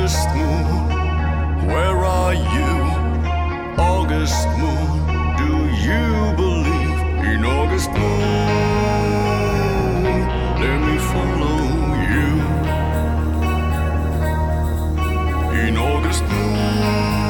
August moon, where are you? August moon, do you believe in August moon? Let me follow you in August moon.